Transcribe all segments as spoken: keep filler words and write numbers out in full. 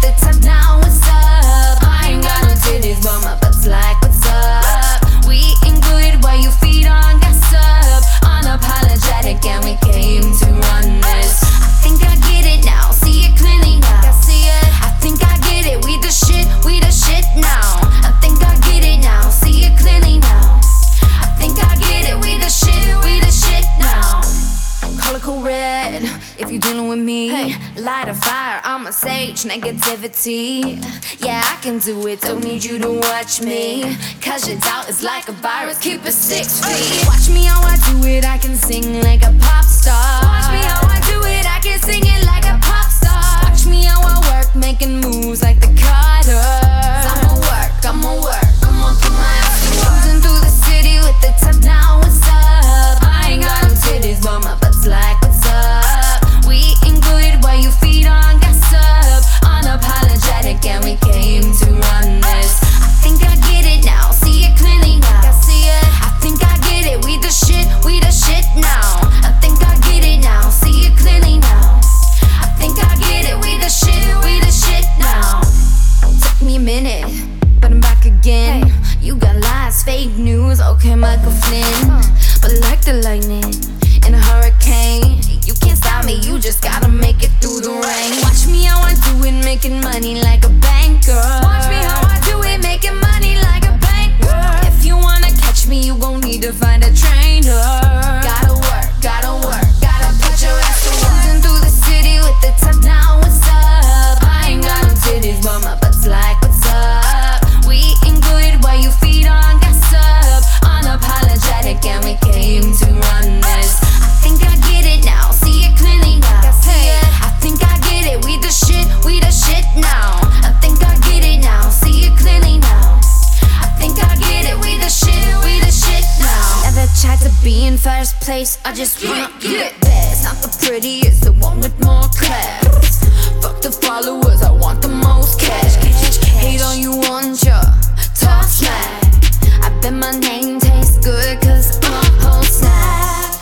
the top now, what's up? I ain't got no titties, but my butt's like, what's up? We eating good while you feed on gossip. Unapologetic and we came to run this. I think I get it now, see it clearly now. I see it, I think I get it, we the shit, we the shit now. I think I get it now, see it clearly now. I think I get it, we the shit, we the shit now. Call it cool red if you're dealing with me. Hey, light a fire, I'm a sage, negativity. Yeah, I can do it, don't need you to watch me. Cause your doubt is like a virus, keep it six feet. Watch me how I do it, I can sing like a pop star. Watch me how I do it, I can sing it like a pop star. Watch me how I work, making moves like the Carters. I'ma work, I'ma work, I'ma put my ass to work. Cruising through the city with the top now, what's up? I ain't got no titties, but my butt's like, what's up? We eating good while you feed on gossip. Unapologetic and we came to run this. I think I get it now, see it clearly now. I see it, I think I get it, we the shit, we the shit now. I think I get it now, see it clearly now. I think I get it, we the shit, we the shit now. Took me a minute, but I'm back again. Hey. You got lies, fake news, okay, Michael Flynn. But like the lightning in a hurricane, you can't stop me, you just gotta make it through the rain. Watch me how I do it, making money like a banker. Watch me how I do it, making money like a banker. If you wanna catch me, you gon' need to find a trainer. Gotta work, gotta work, gotta put your ass to work. Cruising through the city with the top now, what's up? I ain't got no titties, but my butt's like, what's up? We eating good while you feed on gossip. Unapologetic and we came to run this. I think I get it now, see it clearly now. Hey, I think I get it, we the shit, we the shit now. I think I get it now, see it clearly now. I think I get it, we the shit, we the shit now. Never tried to be in first place, I just wanna get best. Not the prettiest, the one with more class. Fuck the followers, I want the most cash. Hate all you want, ya talk smack. I bet my name tastes good cause I'm a whole snack.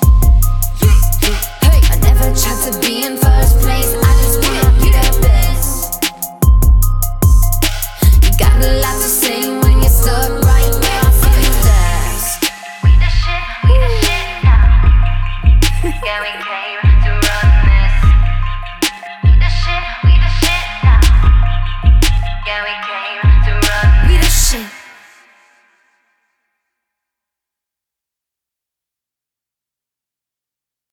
Hey, I never tried to be in first place, I just wanna get best. You got a lot to say when you're stuck right where I feel you best. We the shit, we the shit now. Yeah, we came.